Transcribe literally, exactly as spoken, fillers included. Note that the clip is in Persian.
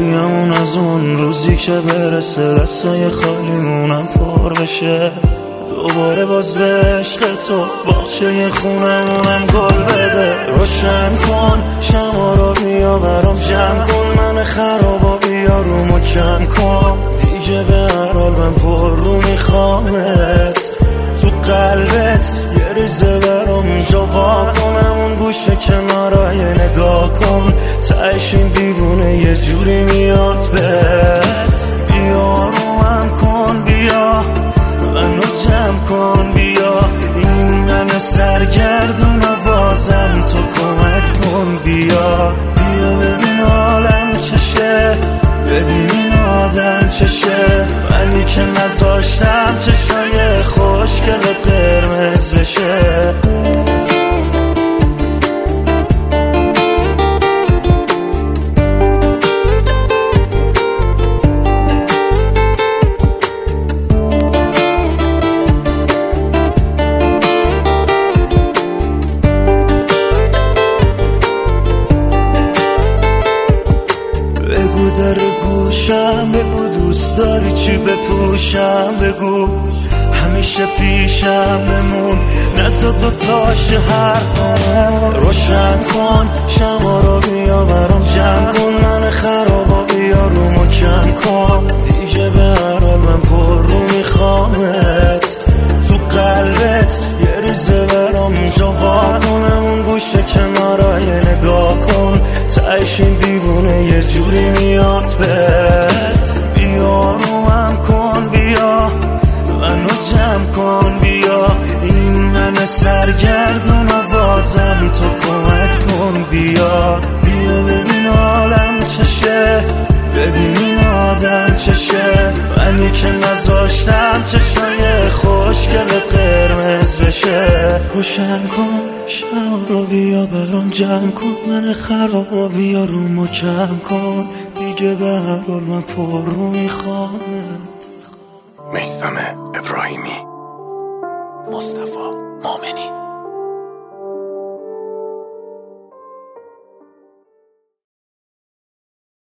همون از اون روزی که برسه دستای خالیمونم پر بشه، دوباره باز به عشق تو باغچه خونمونم گل بده. روشن کن شما رو بیا برام جمع کن، من خرابا بیا رومو کم کن، دیگه به هر حال من پر رو میخوامت. تو قلبت یه ریزه برام اونجا وا کنم، اون گوشه کنارای نگاه کن، تهش این دیوونه یه جوری میاد بهت. بیا روم کن بیا منو جمع کن بیا، این من سرگردون و بازم تو کمک کن. بیا بیا ببین حالم چشه، ببین این آدم چشه، منی که نذاشتم چشای خوشگلت قرمز بشه. بگو در گوشم، بگو دوست داری چی بپوشم، بگو همیشه پیشم بمون، نزد دوتاش حرفم. روشن کن شما رو بیا برام جمع کن، من خرابا بیا رومو کم کن، دیگه به هر حال من پر رو میخوامت. تو قلبت یه ریزه برام اونجا وا کنم، اون گوشه کنارای نگاه کن، تهش این دیوونه یه جوری میاد بهت. بیا روم کن بیا منو جمع کن بیا، این من سرگردون و بازم تو کمک کن. بیا بیا ببین حالم چشه، ببین این آدم چشه، منی که نذاشتم چشای خوشگلت قرمز بشه. روشن کن شما رو بیا برام جمع کن، من خرابا بیا رومو کم کن، دیگه به هر حال من پر رو میخوامت. میثم ابراهیمی، مصطفی مومنی.